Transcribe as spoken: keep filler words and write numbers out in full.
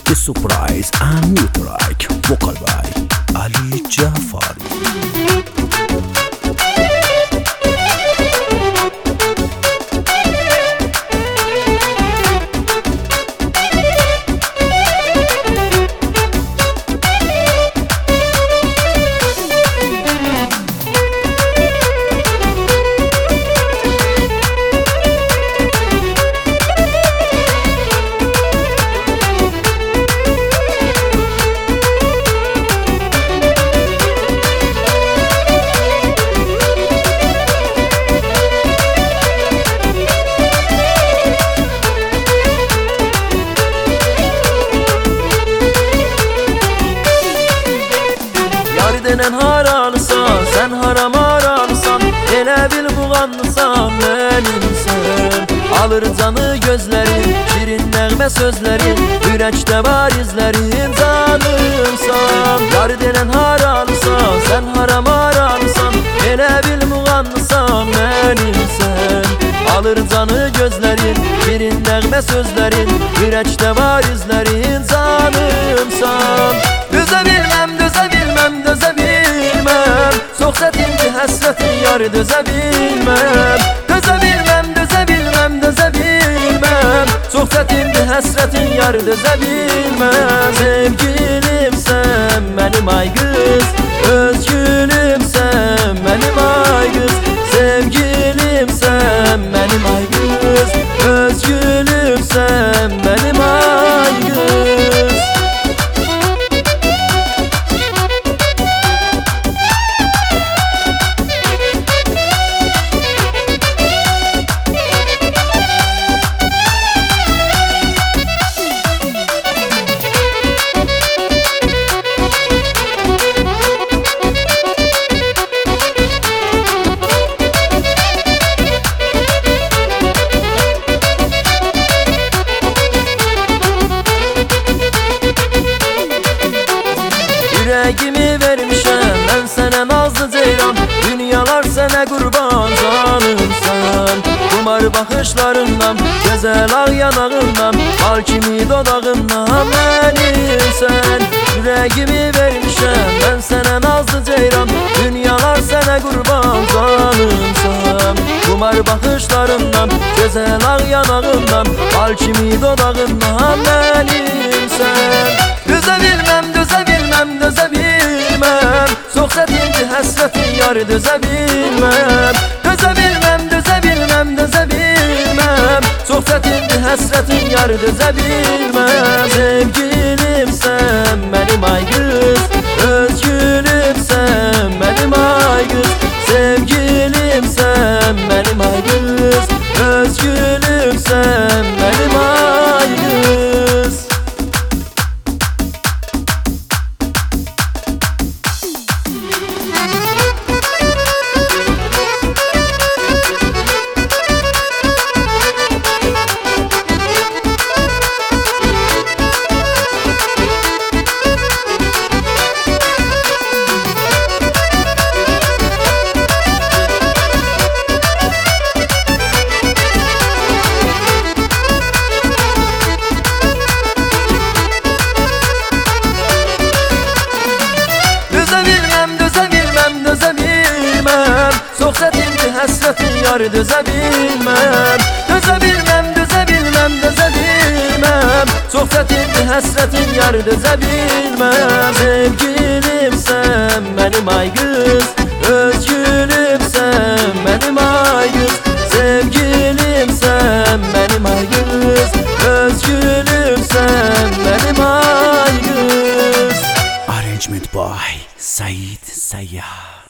The surprise and new track, vocal by Ali Jafari. Denen haranısan, sen haram aranısan, elə bil buğanlısan mənimsən. Alır canı gözlərin, şirin nəğmə sözlərin, ürəkdə var izlərin, canımsan. Yar denen haranısan, sen haram aranısan, elə bil buğanlısan mənimsən. Alır canı gözlərin, şirin nəğmə sözlərin, ürəkdə var izlərin, canımsan. Dözə bilməm, dözə bilməm, dözə bilməm, çox çətindir həsrətin yar, dözə bilməm. Dözə bilməm, dözə bilməm, dözə bilməm, çox çətindir həsrətin yar, dözə bilməm. Sevgilimsən mənim ay qız, özgülümsən mənim ay qız. Sevgilimsən mənim ay qız, özgülümsən mənim ay qız. Yüreğimi vermişəm mən sənə nazlı ceyran, dünyalar sənə qurban canımsan. Qumar baxışlarından, gözəl ağ yanağından, bal kimi dodağından mənimsən. Yüreğimi vermişəm mən sənə nazlı ceyran, dünyalar sənə qurban canımsan. Qumar baxışlarından, gözəl ağ yanağından, bal kimi dodağından mənimsən. Dözə bilməm, dözə bilməm, dözə bilməm, çox çətindir həsrətin yar, dözə bilməm. Dözə bilməm, dözə bilməm, dözə bilməm, çox çətindir həsrətin yar, dözə bilməm. Sevgilimsən mənim ay qız, özgülümsən mənim ay qız. Sevgilimsən mənim ay qız, özgülümsən mənim ay qız. Çox çətindir həsrətin yar, dözə bilməm. Dözə bilməm, dözə bilməm, dözə bilməm, çox çətindir həsrətin yar, dözə bilməm. Sevgilimsən mənim ay qız, özgülümsən mənim ay qız. Sevgilimsən mənim ay qız, özgülümsən mənim ay qız. Arrangement by Said Sayyar.